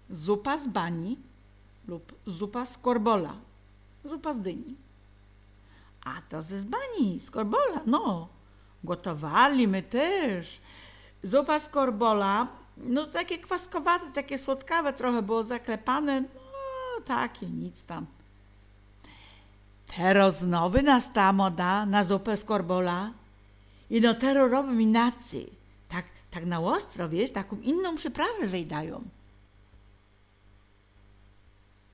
zupa z bani lub zupa z korbola, zupa z dyni. A to z bani, z korbola, no. Gotowali my też. Zupa z korbola, no takie kwaskowate, takie słodkawe trochę było zaklepane, no takie, nic tam. Teraz znowu nastała moda na zupę z korbola i no teraz robią inaczej. Tak na ostro, wiesz, taką inną przyprawę wejdają.